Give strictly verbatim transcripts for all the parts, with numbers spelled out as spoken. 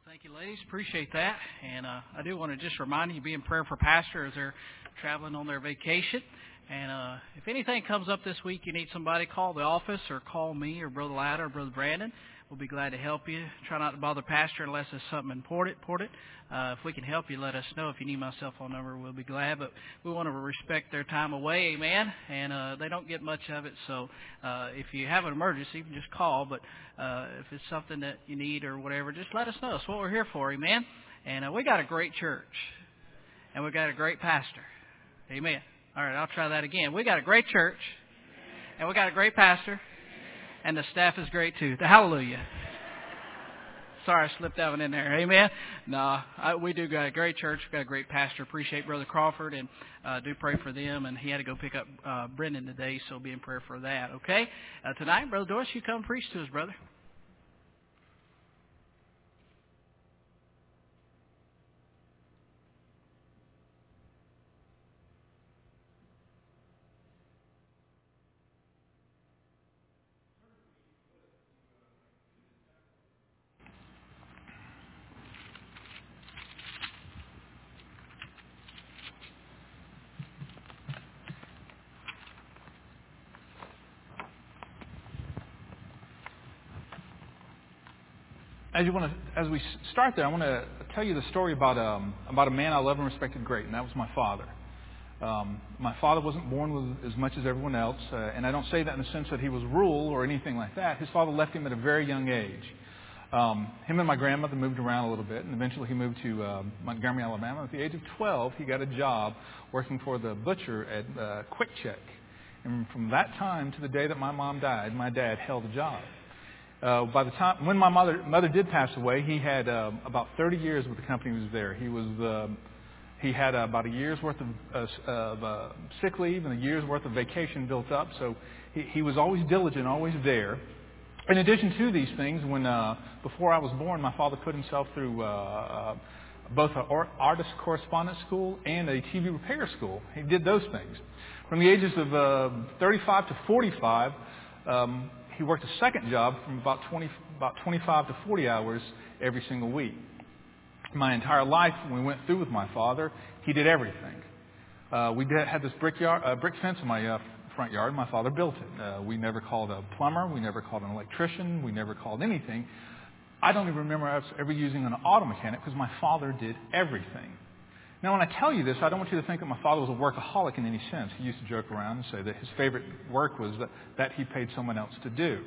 Thank you, ladies. Appreciate that. And uh, I do want to just remind you, be in prayer for Pastor as they're traveling on their vacation. And uh, if anything comes up this week, you need somebody, call the office or call me or Brother Latta or Brother Brandon. We'll be glad to help you. Try not to bother Pastor unless it's something important. important. Uh, if we can help you, let us know. If you need my cell phone number, we'll be glad. But we want to respect their time away, amen? And uh, they don't get much of it. So uh, if you have an emergency, you can just call. But uh, if it's something that you need or whatever, just let us know. That's what we're here for, amen? And uh, we got a great church. And we got a great pastor. Amen. All right, I'll try that again. We got a great church. And we got a great pastor. And the staff is great too. The hallelujah. Sorry, I slipped that one in there. Amen. No, I, we do got a great church. We got a great pastor. Appreciate Brother Crawford and uh, do pray for them. And he had to go pick up uh, Brendan today, so be in prayer for that. Okay. Uh, tonight, Brother Doris, you come preach to us, brother. As you want to, as we start there, I want to tell you the story about um, about a man I love and respected great, and that was my father. Um, my father wasn't born with as much as everyone else, uh, and I don't say that in the sense that he was rural or anything like that. His father left him at a very young age. Um, him and my grandmother moved around a little bit, and eventually he moved to uh, Montgomery, Alabama. At the age of twelve, he got a job working for the butcher at uh, Quick Check. And from that time to the day that my mom died, my dad held a job. Uh, by the time when my mother mother did pass away, he had uh, about thirty years with the company he was there. He was uh, he had uh, about a year's worth of, uh, of uh, sick leave and a year's worth of vacation built up. So he, he was always diligent, always there. In addition to these things, when uh, before I was born, my father put himself through uh, uh, both an artist correspondence school and a T V repair school. He did those things. From the ages of uh, thirty-five to forty-five. Um, He worked a second job from about twenty, about twenty-five to forty hours every single week. My entire life, when we went through with my father, he did everything. Uh, we did, had this brick, yard, uh, brick fence in my uh, front yard. My father built it. Uh, we never called a plumber. We never called an electrician. We never called anything. I don't even remember us ever using an auto mechanic because my father did everything. Now, when I tell you this, I don't want you to think that my father was a workaholic in any sense. He used to joke around and say that his favorite work was that, that he paid someone else to do.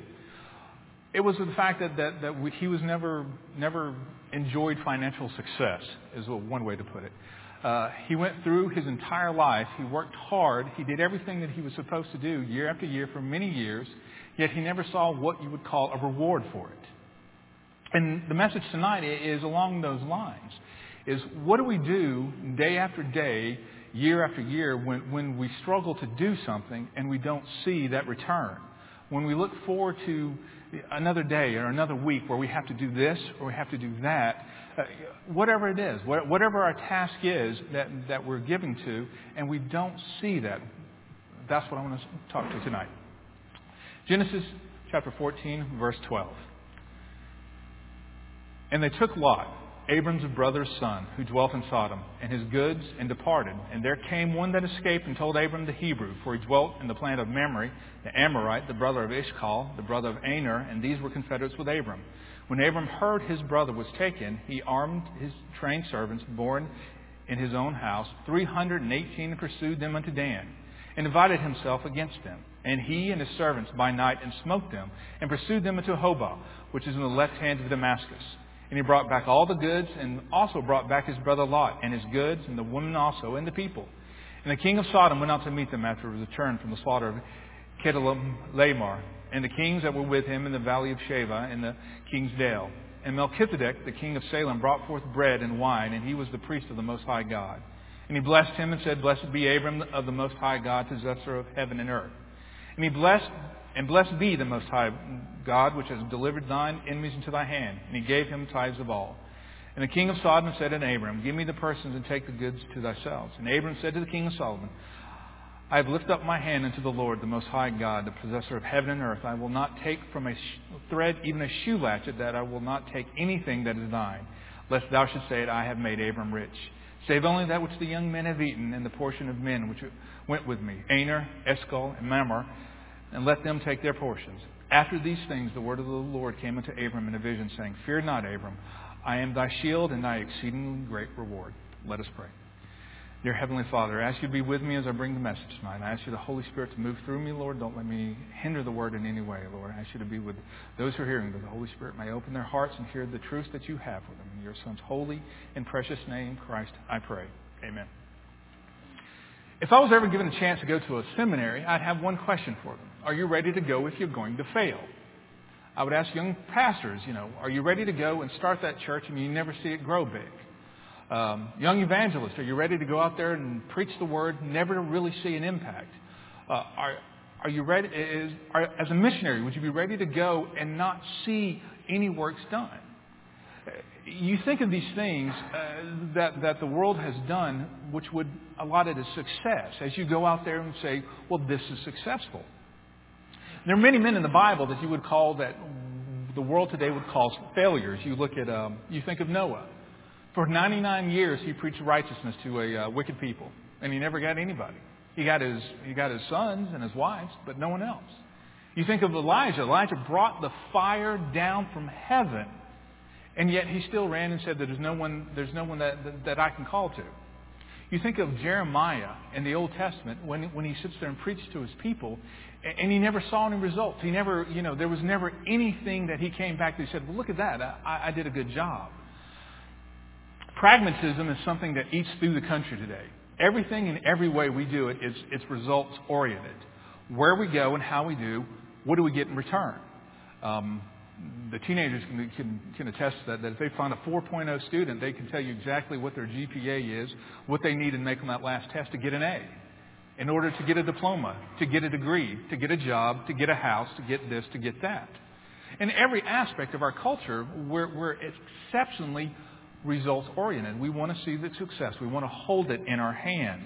It was the fact that, that, that we, he was never never enjoyed financial success, is one way to put it. Uh, he went through his entire life. He worked hard. He did everything that he was supposed to do year after year for many years, yet he never saw what you would call a reward for it. And the message tonight is along those lines. Is what do we do day after day, year after year, when, when we struggle to do something and we don't see that return? When we look forward to another day or another week where we have to do this or we have to do that, uh, whatever it is, whatever our task is that, that we're giving to, and we don't see that, that's what I want to talk to tonight. Genesis chapter fourteen, verse twelve. And they took Lot, Abram's brother's son, who dwelt in Sodom, and his goods, and departed. And there came one that escaped and told Abram the Hebrew, for he dwelt in the land of Mamre, the Amorite, the brother of Ishcal, the brother of Aner, and these were confederates with Abram. When Abram heard his brother was taken, he armed his trained servants, born in his own house, three hundred and eighteen, and pursued them unto Dan, and divided himself against them. And he and his servants by night, and smote them, and pursued them unto Hobah, which is in the left hand of Damascus. And he brought back all the goods, and also brought back his brother Lot, and his goods, and the women also, and the people. And the king of Sodom went out to meet them after his return from the slaughter of Kedorlaomer, and the kings that were with him in the valley of Sheva, in the king's dale. And Melchizedek, the king of Salem, brought forth bread and wine, and he was the priest of the Most High God. And he blessed him and said, Blessed be Abram of the Most High God, possessor of heaven and earth. And he blessed And blessed be the Most High God, which has delivered thine enemies into thy hand. And he gave him tithes of all. And the king of Sodom said unto Abram, Give me the persons, and take the goods to thyself. And Abram said to the king of Sodom, I have lifted up my hand unto the Lord, the Most High God, the possessor of heaven and earth. I will not take from a thread even a shoe latchet, that I will not take anything that is thine. lest thou shouldst say it, I have made Abram rich. Save only that which the young men have eaten, and the portion of men which went with me, Aner, Eshcol, and Mamre, and let them take their portions. After these things the word of the Lord came unto Abram in a vision, saying, Fear not, Abram, I am thy shield and thy exceedingly great reward. Let us pray. Dear Heavenly Father, I ask you to be with me as I bring the message tonight. I ask you, the Holy Spirit, to move through me, Lord. Don't let me hinder the word in any way, Lord. I ask you to be with those who are hearing, that the Holy Spirit may open their hearts and hear the truth that you have for them. In your Son's holy and precious name, Christ, I pray. Amen. If I was ever given a chance to go to a seminary, I'd have one question for them. Are you ready to go if you're going to fail? I would ask young pastors, you know, are you ready to go and start that church and you never see it grow big? Um, young evangelists, are you ready to go out there and preach the word, never really see an impact? Uh, are are you ready? Is, are, as a missionary, would you be ready to go and not see any works done? You think of these things uh, that that the world has done, which would allot it as success. As you go out there and say, "Well, this is successful." There are many men in the Bible that you would call that the world today would call failures. You look at, um, you think of Noah. For ninety-nine years, he preached righteousness to a uh, wicked people, and he never got anybody. He got his he got his sons and his wives, but no one else. You think of Elijah. Elijah brought the fire down from heaven, and yet he still ran and said that there's no one there's no one that that, that I can call to. You think of Jeremiah in the Old Testament when when he sits there and preaches to his people, and he never saw any results. He never, you know, there was never anything that he came back to. He said, "Well, look at that. I, I did a good job." Pragmatism is something that eats through the country today. Everything and every way we do it is it's results oriented. Where we go and how we do, what do we get in return? Um, the teenagers can, can, can attest to that, that if they find a four point oh student, they can tell you exactly what their G P A is, what they need to make on that last test to get an A, in order to get a diploma, to get a degree, to get a job, to get a house, to get this, to get that. In every aspect of our culture, we're, we're exceptionally results oriented. We want to see the success. We want to hold it in our hands.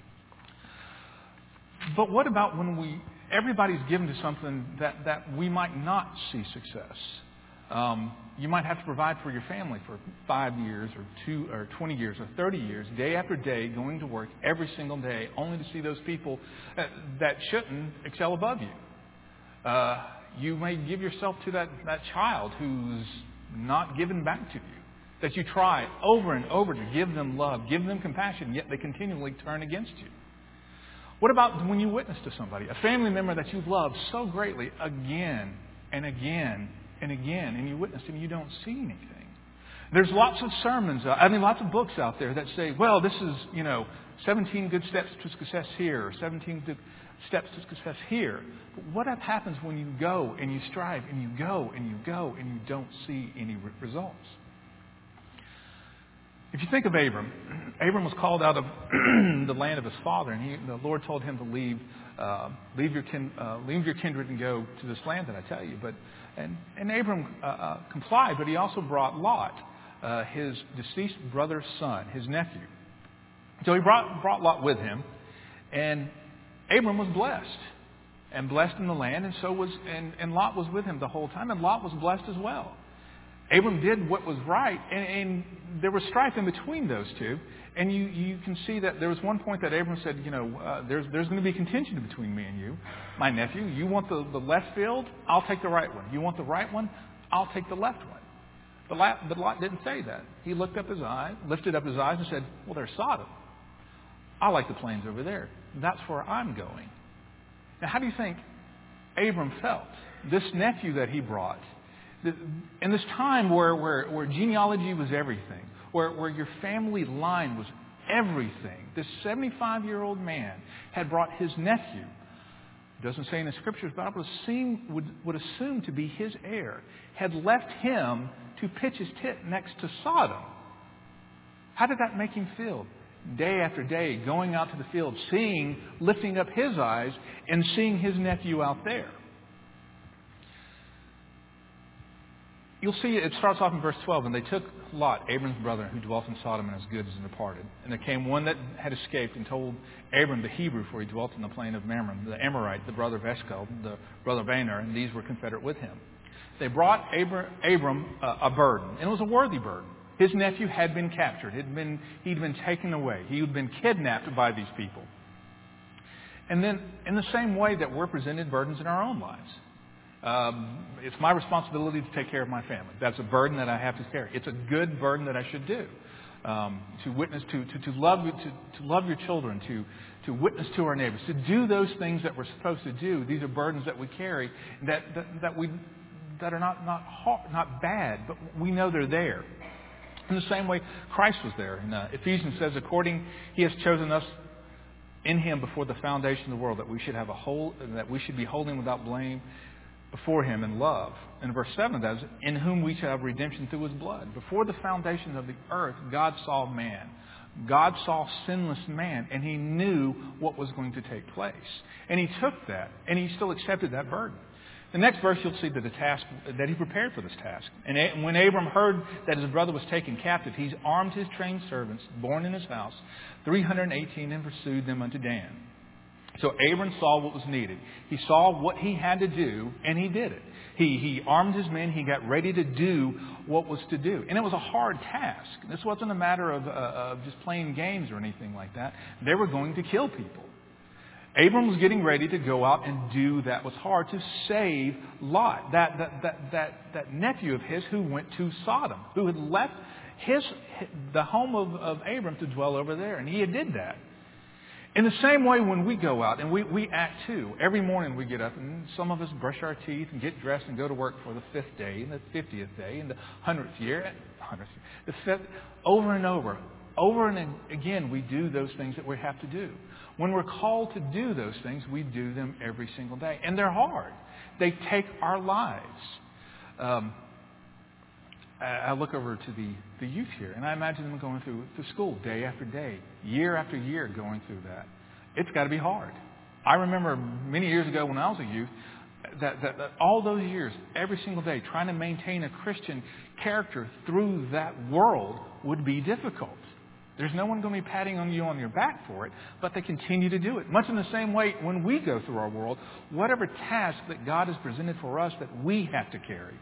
But what about when we everybody's given to something that, that we might not see success? Um, you might have to provide for your family for five years or two or twenty years or thirty years, day after day, going to work every single day, only to see those people that, that shouldn't excel above you. Uh, you may give yourself to that, that child who's not given back to you. That you try over and over to give them love, give them compassion, yet they continually turn against you. What about when you witness to somebody, a family member that you love so greatly, again and again and again, and you witness and you don't see anything? There's lots of sermons, I mean lots of books out there that say, well, this is, you know, seventeen good steps to success here, or seventeen good steps to success here. But what happens when you go and you strive and you go and you go and you don't see any results? If you think of Abram, Abram was called out of the land of his father, and he, the Lord told him to leave, uh, leave your kin, uh, leave your kindred and go to this land that I tell you. But and and Abram uh, uh, complied, but he also brought Lot, uh, his deceased brother's son, his nephew. So he brought brought Lot with him, and Abram was blessed, and blessed in the land, and so was and, and Lot was with him the whole time, and Lot was blessed as well. Abram did what was right, and, and there was strife in between those two. And you, you can see that there was one point that Abram said, you know, uh, there's there's going to be contention between me and you, my nephew. You want the, the left field? I'll take the right one. You want the right one? I'll take the left one. But Lot, but Lot didn't say that. He looked up his eye, lifted up his eyes and said, well, there's Sodom. I like the plains over there. That's where I'm going. Now, how do you think Abram felt? This nephew that he brought, in this time where, where, where genealogy was everything, where, where your family line was everything, this seventy-five-year-old man had brought his nephew. It doesn't say in the Scriptures, but I would assume, would, would assume to be his heir, had left him to pitch his tent next to Sodom. How did that make him feel? Day after day, going out to the field, seeing, lifting up his eyes, and seeing his nephew out there. You'll see it starts off in verse twelve. And they took Lot, Abram's brother, who dwelt in Sodom, and his goods, and departed. And there came one that had escaped and told Abram the Hebrew, for he dwelt in the plain of Mamre, the Amorite, the brother of Eshcol, the brother of Aner, and these were confederate with him. They brought Abram, Abram uh, a burden, and it was a worthy burden. His nephew had been captured. He'd been, he'd been taken away. He had been kidnapped by these people. And then in the same way that we're presented burdens in our own lives. Um, it's my responsibility to take care of my family. That's a burden that I have to carry. It's a good burden that I should do. Um, to witness, to, to, to love to, to love your children, to, to witness to our neighbors, to do those things that we're supposed to do. These are burdens that we carry that, that, that, we, that are not, not, hard, not bad, but we know they're there. In the same way, Christ was there. And uh, Ephesians says, according, He has chosen us in Him before the foundation of the world, that we should have a whole, that we should be holy without blame before Him in love. And verse seven does, in whom we shall have redemption through His blood. Before the foundation of the earth, God saw man. God saw sinless man, and He knew what was going to take place. And He took that, and He still accepted that burden. The next verse, you'll see that the task that He prepared for this task. And when Abram heard that his brother was taken captive, He's armed his trained servants, born in his house, three hundred eighteen, and pursued them unto Dan. So Abram saw what was needed. He saw what he had to do, and he did it. He, he armed his men. He got ready to do what was to do. And it was a hard task. This wasn't a matter of, uh, of just playing games or anything like that. They were going to kill people. Abram was getting ready to go out and do that was hard, to save Lot, that, that, that, that, that nephew of his who went to Sodom, who had left his, the home of, of Abram to dwell over there. And he had did that. In the same way, when we go out, and we, we act too, every morning we get up, and some of us brush our teeth and get dressed and go to work for the fifth day, and the fiftieth day, and the hundredth year, hundredth, the fifth, over and over. Over and again, we do those things that we have to do. When we're called to do those things, we do them every single day. And they're hard. They take our lives. Um, I look over to the, the youth here, and I imagine them going through to school day after day, year after year going through that. It's got to be hard. I remember many years ago when I was a youth, that, that, that all those years, every single day, trying to maintain a Christian character through that world would be difficult. There's no one going to be patting on you on your back for it, but they continue to do it. Much in the same way, when we go through our world, whatever task that God has presented for us that we have to carry.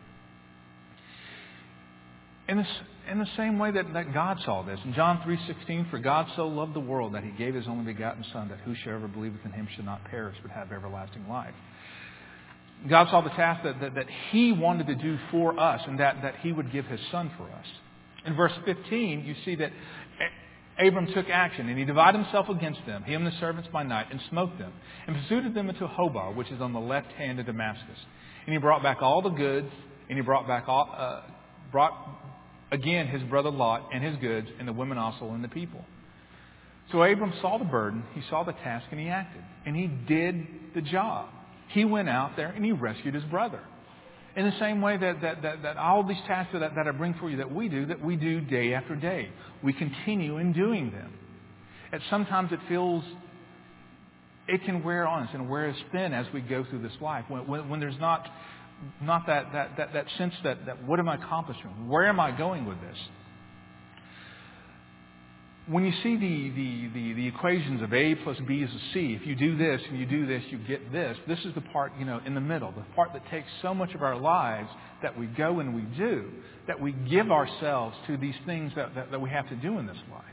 In the, in the same way that, that God saw this. In John three sixteen, for God so loved the world that He gave His only begotten Son, that whosoever believeth in Him should not perish but have everlasting life. God saw the task that, that, that He wanted to do for us, and that, that He would give His Son for us. In verse fifteen, you see that Abram took action, and he divided himself against them, he and the servants by night, and smote them, and pursued them into Hobah, which is on the left hand of Damascus. And he brought back all the goods, and he brought back all, uh, brought again his brother Lot and his goods, and the women also and the people. So Abram saw the burden, he saw the task, and he acted. And he did the job. He went out there and he rescued his brother. In the same way that, that, that, that all these tasks that, that I bring for you that we do, that we do day after day. We continue in doing them. And sometimes it feels, it can wear on us and wear us thin as we go through this life. When, when, when there's not, not that, that, that, that sense that, that what am I accomplishing? Where am I going with this? When you see the, the, the, the equations of A plus B is a C, if you do this and you do this, you get this. This is the part, you know, in the middle, the part that takes so much of our lives that we go and we do, that we give ourselves to these things that, that, that we have to do in this life.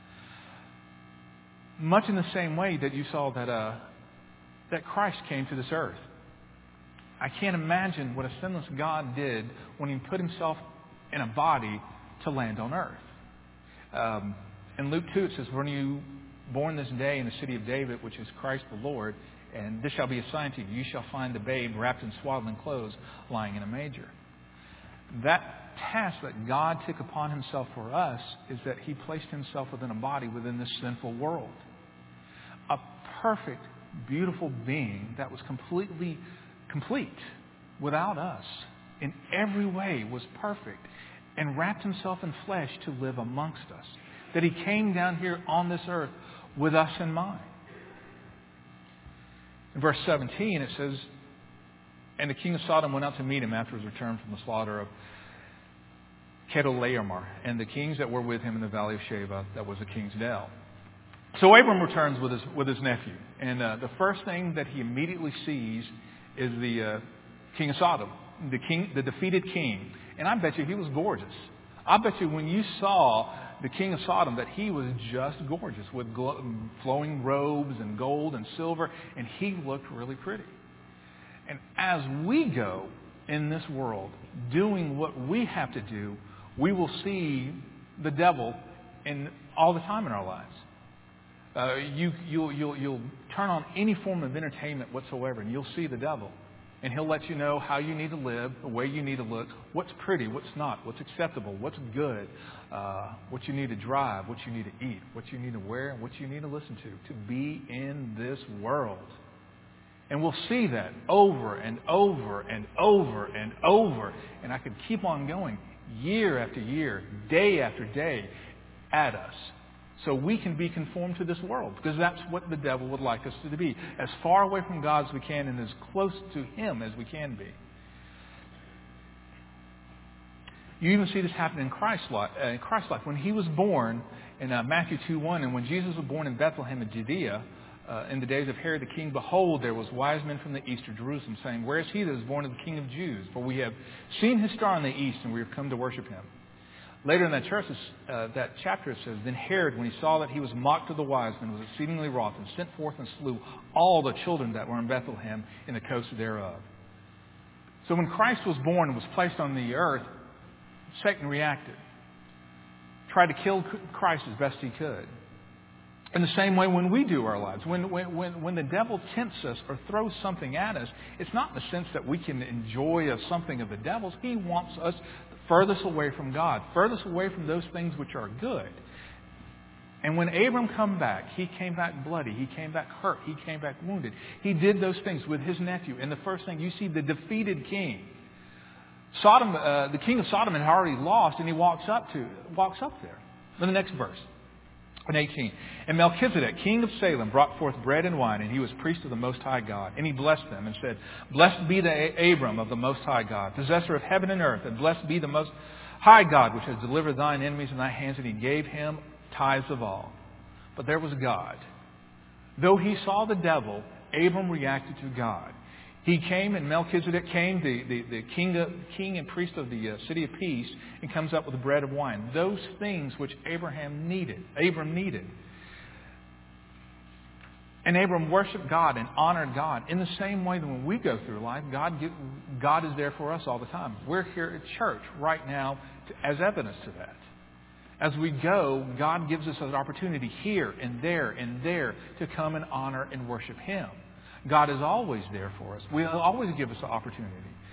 Much in the same way that you saw that, uh, that Christ came to this earth. I can't imagine what a sinless God did when He put Himself in a body to land on earth. Um, In Luke two, it says, when you born this day in the city of David, which is Christ the Lord, and this shall be a sign to you, you shall find the babe wrapped in swaddling clothes, lying in a manger. That task that God took upon Himself for us is that He placed Himself within a body within this sinful world. A perfect, beautiful being that was completely complete without us, in every way was perfect, and wrapped Himself in flesh to live amongst us. That He came down here on this earth with us in mind. In verse seventeen it says, and the king of Sodom went out to meet him after his return from the slaughter of Chedorlaomer, and the kings that were with him in the valley of Sheba, that was the king's dell. So Abram returns with his with his nephew, and uh, the first thing that he immediately sees is the uh, king of Sodom, the king, the defeated king. And I bet you he was gorgeous. I bet you when you saw the king of Sodom that he was just gorgeous with glo- flowing robes and gold and silver, and he looked really pretty. And as we go in this world doing what we have to do, we will see the devil in all the time in our lives. Uh, you, you'll, you'll, you'll turn on any form of entertainment whatsoever, and you'll see the devil. And he'll let you know how you need to live, the way you need to look, what's pretty, what's not, what's acceptable, what's good, uh, what you need to drive, what you need to eat, what you need to wear, and what you need to listen to, to be in this world. And we'll see that over and over and over and over. And I could keep on going year after year, day after day at us. So we can be conformed to this world, because that's what the devil would like us to be. As far away from God as we can and as close to Him as we can be. You even see this happen in Christ's life. Uh, in Christ's life. When He was born in uh, Matthew two one, and when Jesus was born in Bethlehem in Judea, uh, in the days of Herod the king, behold, there was wise men from the east of Jerusalem, saying, where is He that is born of the King of Jews? For we have seen His star in the east, and we have come to worship Him. Later in that, church, uh, that chapter it says, then Herod, when he saw that he was mocked of the wise men, was exceedingly wroth, and sent forth and slew all the children that were in Bethlehem in the coast thereof. So when Christ was born and was placed on the earth, Satan reacted. Tried to kill Christ as best he could. In the same way when we do our lives, when, when, when the devil tempts us or throws something at us, it's not in the sense that we can enjoy something of the devil's. He wants us furthest away from God, furthest away from those things which are good. And when Abram came back, he came back bloody, he came back hurt, he came back wounded. He did those things with his nephew. And the first thing, you see the defeated king. Sodom, uh, the king of Sodom had already lost, and he walks up to walks up there. In the next verse. In eighteen, and Melchizedek, king of Salem, brought forth bread and wine, and he was priest of the Most High God. And he blessed them and said, blessed be the Abram of the Most High God, possessor of heaven and earth, and blessed be the Most High God, which has delivered thine enemies in thy hands. And he gave him tithes of all. But there was God. Though he saw the devil, Abram reacted to God. He came, and Melchizedek came, the, the, the king, of, king and priest of the uh, city of peace, and comes up with the bread of wine. Those things which Abraham needed, Abram needed. And Abram worshiped God and honored God in the same way that when we go through life, God, give, God is there for us all the time. We're here at church right now to, as evidence to that. As we go, God gives us an opportunity here and there and there to come and honor and worship Him. God is always there for us. Will always give us an opportunity.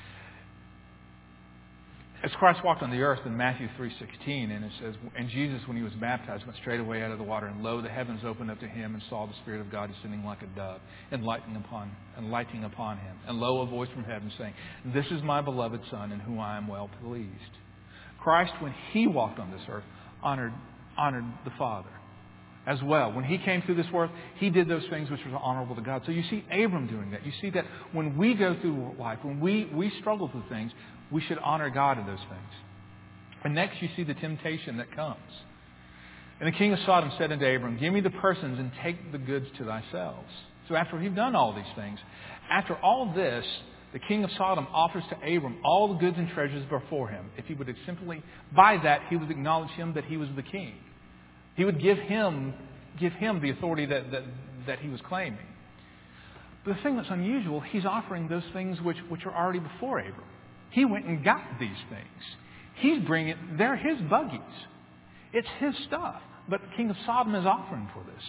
As Christ walked on the earth in Matthew three sixteen, and it says, and Jesus, when He was baptized, went straight away out of the water, and lo, the heavens opened up to Him, and saw the Spirit of God descending like a dove, and lighting upon, and lighting upon Him. And lo, a voice from heaven saying, this is my beloved Son, in whom I am well pleased. Christ, when He walked on this earth, honored, honored the Father. As well. When He came through this world, He did those things which were honorable to God. So you see Abram doing that. You see that when we go through life, when we, we struggle through things, we should honor God in those things. And next you see the temptation that comes. And the king of Sodom said unto Abram, give me the persons and take the goods to thyself. So after he'd done all these things, after all this, the king of Sodom offers to Abram all the goods and treasures before him. If he would simply, by that, he would acknowledge him that he was the king. He would give him give him the authority that, that, that he was claiming. But the thing that's unusual, he's offering those things which, which are already before Abram. He went and got these things. He's bringing, they're his buggies. It's his stuff. But the king of Sodom is offering for this.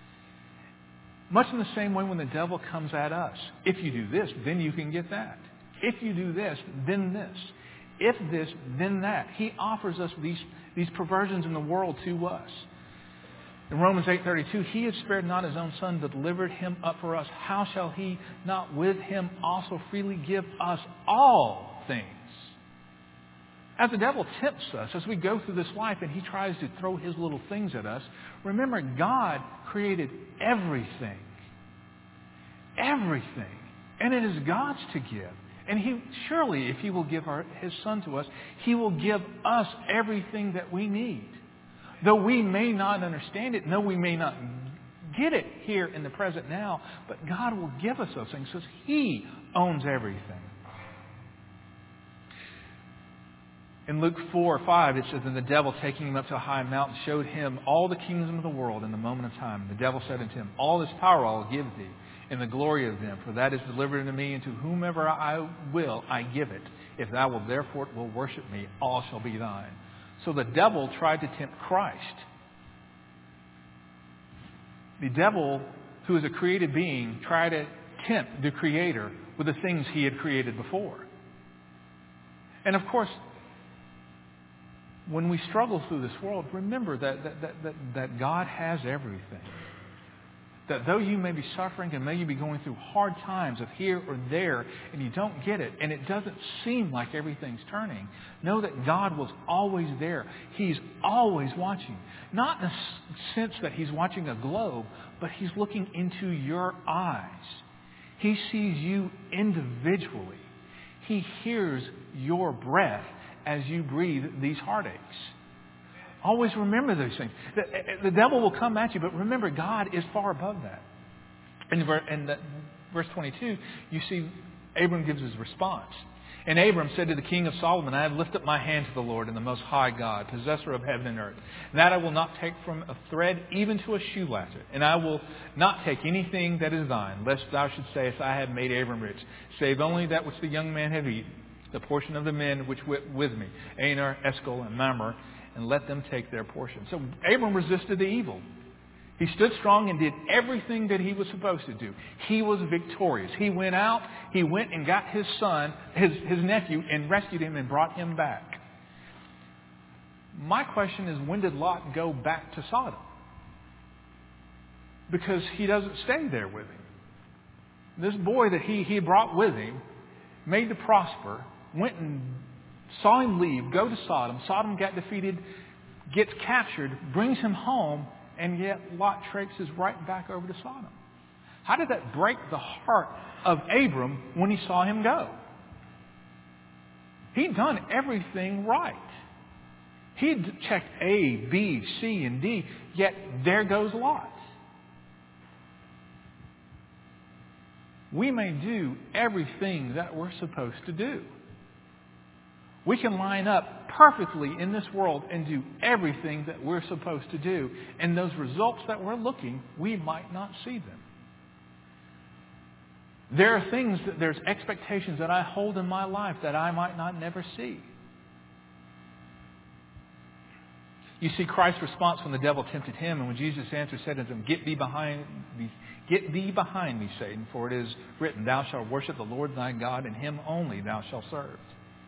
Much in the same way when the devil comes at us. If you do this, then you can get that. If you do this, then this. If this, then that. He offers us these, these perversions in the world to us. In Romans eight thirty-two, He has spared not His own Son, but delivered Him up for us. How shall He not with Him also freely give us all things? As the devil tempts us, as we go through this life and he tries to throw his little things at us, remember God created everything. Everything. And it is God's to give. And He surely, if He will give our, His Son to us, He will give us everything that we need. Though we may not understand it, though we may not get it here in the present now, but God will give us those things because He owns everything. In Luke four or five, it says, and the devil, taking him up to a high mountain, showed him all the kingdoms of the world in the moment of time. And the devil said unto him, all this power I will give thee, and the glory of them, for that is delivered unto me, and to whomever I will I give it. If thou wilt therefore will worship me, all shall be thine. So the devil tried to tempt Christ. The devil, who is a created being, tried to tempt the Creator with the things he had created before. And of course, when we struggle through this world, remember that, that, that, that, that God has everything. That though you may be suffering and may you be going through hard times of here or there and you don't get it and it doesn't seem like everything's turning, know that God was always there. He's always watching. Not in a sense that He's watching a globe, but He's looking into your eyes. He sees you individually. He hears your breath as you breathe these heartaches. Always remember those things. The, the devil will come at you, but remember, God is far above that. In, in the, verse twenty-two, you see Abram gives his response. And Abram said to the king of Solomon, I have lifted up my hand to the Lord and the Most High God, possessor of heaven and earth, and that I will not take from a thread even to a shoe latchet, and I will not take anything that is thine, lest thou should say, I have made Abram rich, save only that which the young man have eaten, the portion of the men which went with me, Aner, Eshcol, and Mamre, and let them take their portion. So Abram resisted the evil. He stood strong and did everything that he was supposed to do. He was victorious. He went out, he went and got his son, his, his nephew, and rescued him and brought him back. My question is, when did Lot go back to Sodom? Because he doesn't stay there with him. This boy that he, he brought with him, made to prosper, went and saw him leave, go to Sodom. Sodom got defeated, gets captured, brings him home, and yet Lot traipses right back over to Sodom. How did that break the heart of Abram when he saw him go? He'd done everything right. He'd checked A, B, C, and D, yet there goes Lot. We may do everything that we're supposed to do. We can line up perfectly in this world and do everything that we're supposed to do. And those results that we're looking, we might not see them. There are things, that there's expectations that I hold in my life that I might not never see. You see Christ's response when the devil tempted him, and when Jesus answered, said unto him, Get thee behind me, get thee behind me, Satan, for it is written, Thou shalt worship the Lord thy God, and Him only thou shalt serve.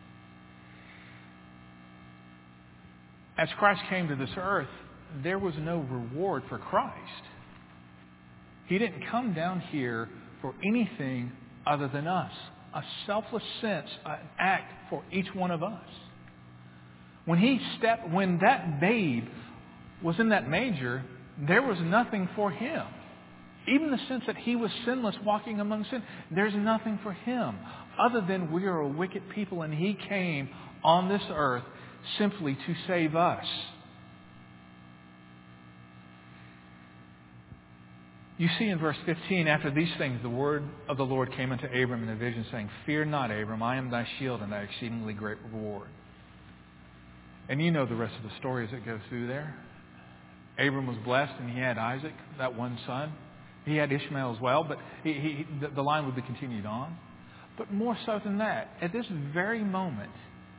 As Christ came to this earth, there was no reward for Christ. He didn't come down here for anything other than us. A selfless sense, an act for each one of us. When he stepped, when that babe was in that manger, there was nothing for him. Even the sense that he was sinless, walking among sin, there's nothing for him other than we are a wicked people, and he came on this earth simply to save us. You see in verse fifteen, after these things, the word of the Lord came unto Abram in a vision, saying, Fear not, Abram, I am thy shield and thy exceedingly great reward. And you know the rest of the story as it goes through there. Abram was blessed and he had Isaac, that one son. He had Ishmael as well, but he, he, the, the line would be continued on. But more so than that, at this very moment,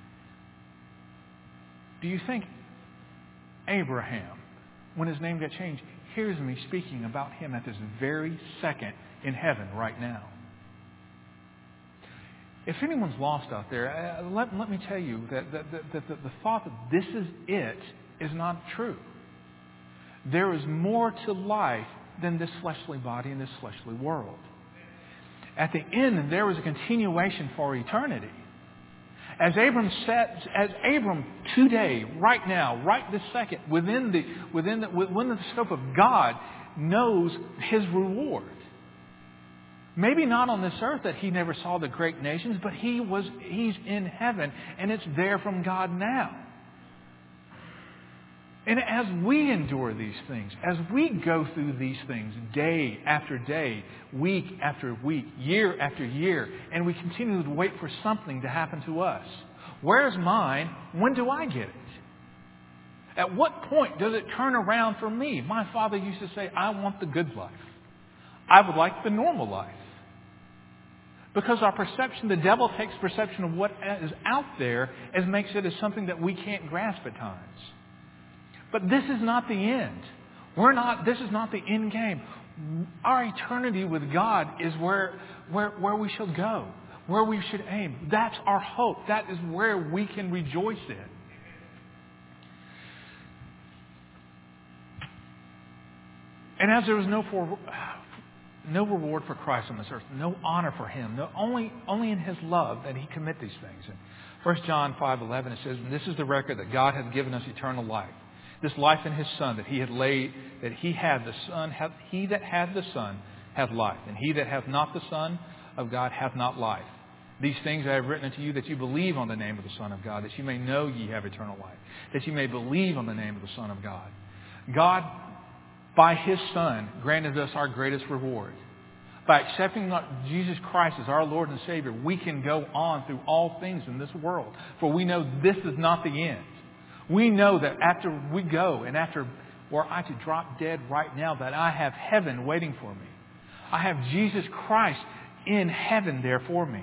do you think Abraham, when his name got changed, hears me speaking about him at this very second in heaven right now? If anyone's lost out there, uh, let, let me tell you that, that, that, that, that the thought that this is it is not true. There is more to life than this fleshly body and this fleshly world. At the end, there is a continuation for eternity. As Abram said, as Abram today, right now, right this second, within the within the within the scope of God, knows his reward. Maybe not on this earth that he never saw the great nations, but he was he's in heaven and it's there from God now. And as we endure these things, as we go through these things day after day, week after week, year after year, and we continue to wait for something to happen to us, Where's mine? When do I get it? At what point does it turn around for me? My father used to say, I want the good life. I would like the normal life. Because our perception, the devil takes perception of what is out there and makes it as something that we can't grasp at times. But this is not the end. We're not, this is not the end game. Our eternity with God is where, where, where we shall go, where we should aim. That's our hope. That is where we can rejoice in. And as there was no for, no reward for Christ on this earth, no honor for Him, no, only, only in His love that He commit these things. In First John five eleven it says, and this is the record that God has given us eternal life. This life in His Son that He had laid, that He had the Son, hath, He that hath the Son hath life. And he that hath not the Son of God hath not life. These things I have written unto you that you believe on the name of the Son of God, that you may know ye have eternal life. That you may believe on the name of the Son of God. God, by His Son, granted us our greatest reward. By accepting Jesus Christ as our Lord and Savior, we can go on through all things in this world. For we know this is not the end. We know that after we go and after were I to drop dead right now, that I have heaven waiting for me. I have Jesus Christ in heaven there for me.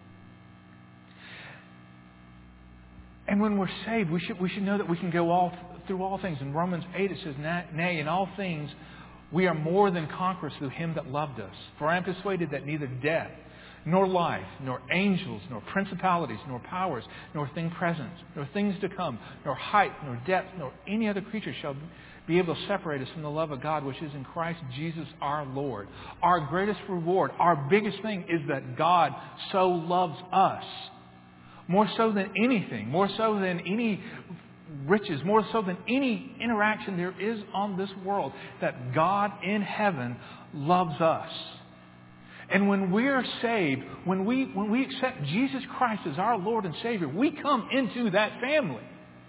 And when we're saved, we should, we should know that we can go all through all things. In Romans eight it says, Nay, in all things we are more than conquerors through Him that loved us. For I am persuaded that neither death, nor life, nor angels, nor principalities, nor powers, nor things present, nor things to come, nor height, nor depth, nor any other creature shall be able to separate us from the love of God which is in Christ Jesus our Lord. Our greatest reward, our biggest thing is that God so loves us. More so than anything, more so than any riches, more so than any interaction there is on this world, that God in heaven loves us. And when we are saved, when we, when we accept Jesus Christ as our Lord and Savior, we come into that family.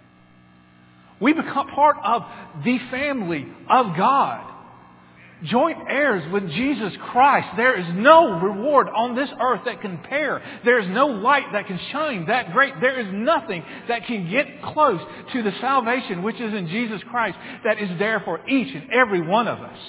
We become part of the family of God. Joint heirs with Jesus Christ. There is no reward on this earth that can compare. There is no light that can shine that great. There is nothing that can get close to the salvation which is in Jesus Christ that is there for each and every one of us.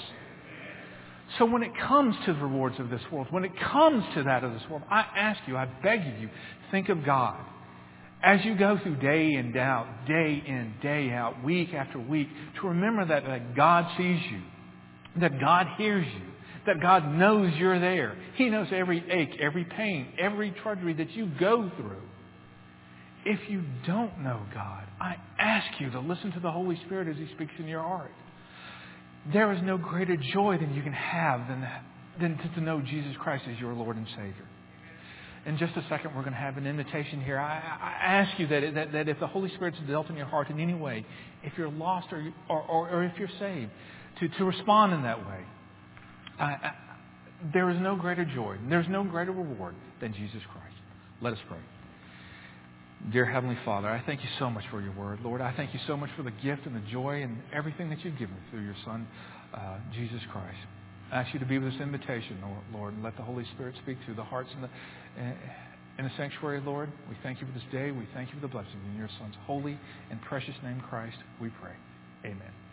So when it comes to the rewards of this world, when it comes to that of this world, I ask you, I beg you, think of God. As you go through day in, out, day in, day out, week after week, to remember that, that God sees you, that God hears you, that God knows you're there. He knows every ache, every pain, every drudgery that you go through. If you don't know God, I ask you to listen to the Holy Spirit as He speaks in your heart. There is no greater joy than you can have than, that, than to, to know Jesus Christ as your Lord and Savior. In just a second, we're going to have an invitation here. I, I ask you that, that, that if the Holy Spirit's dealt in your heart in any way, if you're lost or, or, or, or if you're saved, to, to respond in that way. I, I, there is no greater joy, there's no greater reward than Jesus Christ. Let us pray. Dear Heavenly Father, I thank you so much for your word. Lord, I thank you so much for the gift and the joy and everything that you've given through your Son, uh, Jesus Christ. I ask you to be with this invitation, Lord, and let the Holy Spirit speak through the hearts in the, in the sanctuary, Lord. We thank you for this day. We thank you for the blessing in your Son's holy and precious name, Christ, we pray. Amen.